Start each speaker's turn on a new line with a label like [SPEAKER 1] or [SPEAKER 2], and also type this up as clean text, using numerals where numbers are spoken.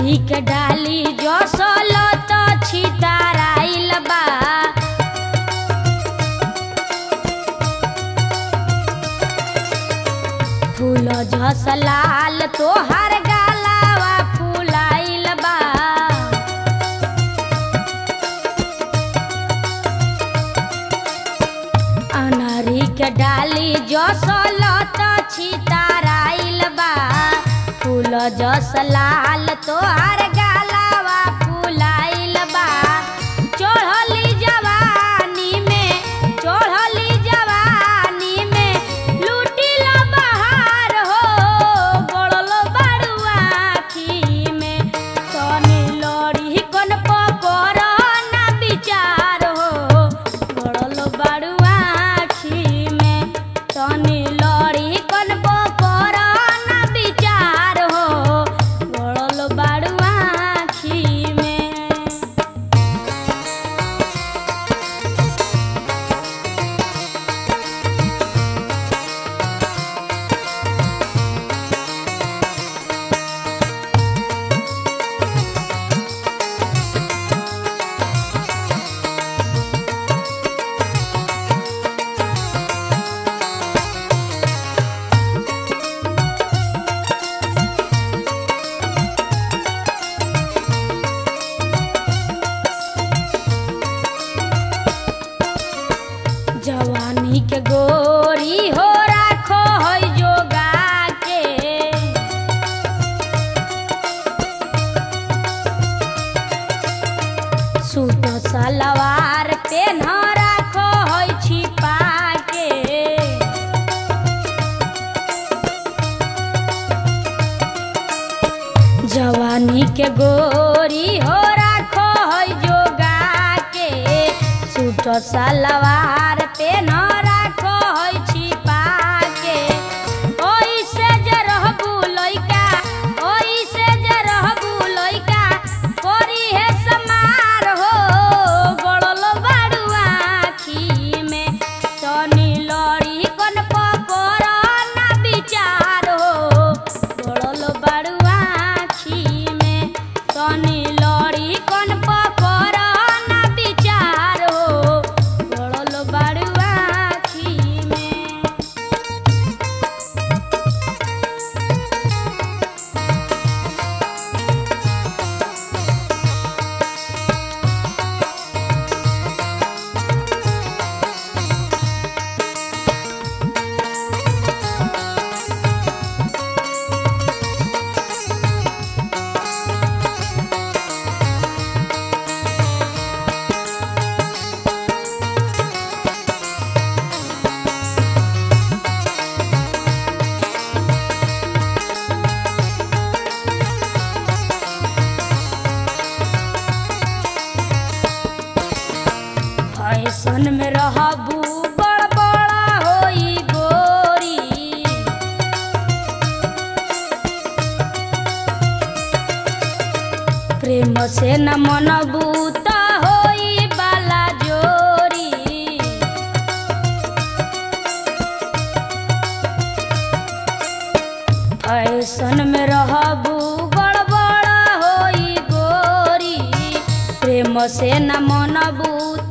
[SPEAKER 1] अनारी के डाली जो सोलत छिताराइल बा फूल जस लाल तोहर गालावा फूलाइल बा अनारी के डाली जो सोलत छिताराइल बा फूल जस लाल तोहर गालावा फूलाइल बा चढ़ली जवानी में लूटिल बहार हो गड़ल बाड़ू आँखी में तनी लड़ी कन पकर ना विचार हो गड़ल बाड़ू आँखी में तनी लड़ी कन पकर ना विचार हो गड़ल बाड़ू आँखी में। जवानी के गोरी हो राखो है जोगा के सूट सलवार पेन राखो है छिपा के जवानी के गोरी हो राखो है जोगा के सूट सलवार पेन राखो है छिपा के ओइसे जे रहबू लइका करी है समार हो गड़ल बाड़ू आँखी में तनी लड़ी कन पकर ना विचार हो गड़ल बाड़ू आँखी में तनी लड़ी कन पकर ना विचार हो गड़ल बाड़ू आँखी में। फैशन में रहबू बड़ बड़ा होई गोरी प्रेम से न मनबू त होई बाला जोरी फैशन में रहबू बड़ बड़ा होई गोरी प्रेम से न मनबू